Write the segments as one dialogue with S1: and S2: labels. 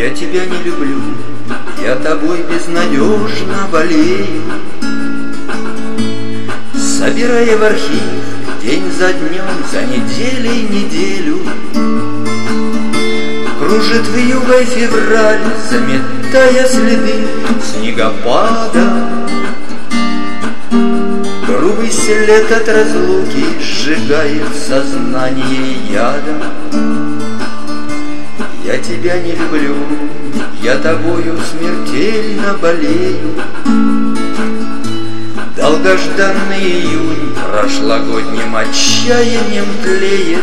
S1: Я тебя не люблю, я тобой безнадежно болею. Собирая в архив день за днем, за неделей неделю, кружит вьюгой февраль, заметая следы снегопада. Грубый след от разлуки сжигает сознание ядом. Я тебя не люблю, я тобою смертельно болею. Долгожданный июнь прошлогодним отчаянием тлеет.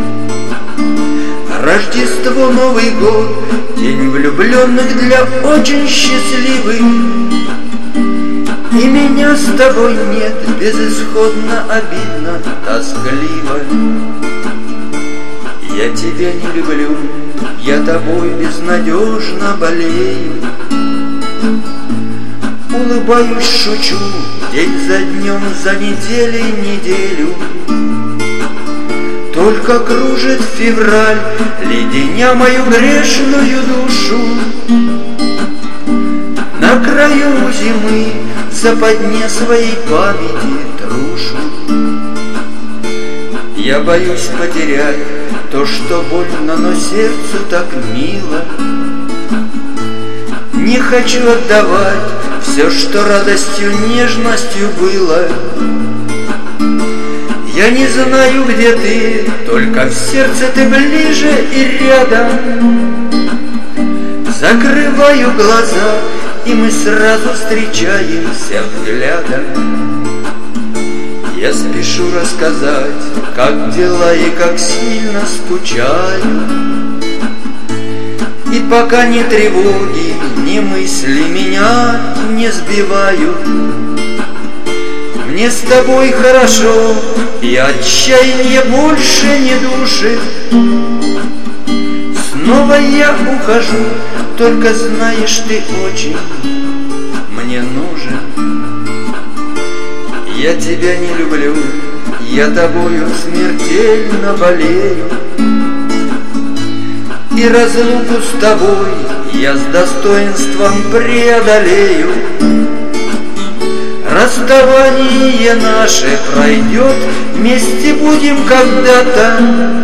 S1: Рождество, Новый год, день влюбленных для очень счастливых. И меня с тобой нет, безысходно, обидно, тоскливо. Я тебя не люблю, я тобой безнадежно болею. Улыбаюсь, шучу, день за днем, за неделей неделю. Только кружит февраль, леденя мою грешную душу. На краю зимы в западне своей памяти трушу. Я боюсь потерять то, что больно, но сердцу так мило. Не хочу отдавать все, что радостью, нежностью было. Я не знаю, где ты, только в сердце ты ближе и рядом. Закрываю глаза, и мы сразу встречаемся взглядом. Я спешу рассказать, как дела и как сильно скучаю. И пока ни тревоги, ни мысли меня не сбивают. Мне с тобой хорошо, и отчаяние больше не душит. Снова я ухожу, только знаешь, ты очень мне нужен. Я тебя не люблю, я тобою смертельно болею. И разлуку с тобой я с достоинством преодолею. Расставание наше пройдет, вместе будем когда-то.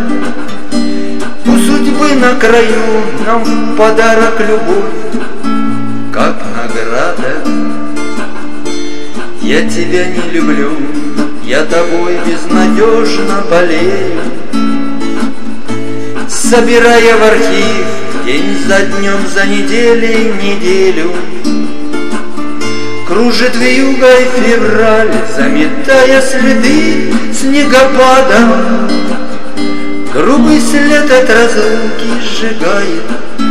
S1: У судьбы на краю нам в подарок любовь, как награда. Я тебя не люблю, я тобой безнадежно болею. Собирая в архив день за днем, за неделей неделю, кружит вьюгой февраль, заметая следы снегопада. Грубый след от разлуки сжигает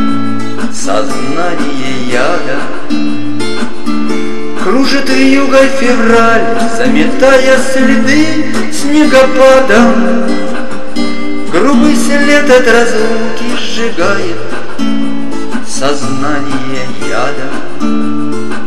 S1: сознание яда. Кружит вьюгой февраль, заметая следы снегопада. Грубый след от разлуки сжигает сознание яда.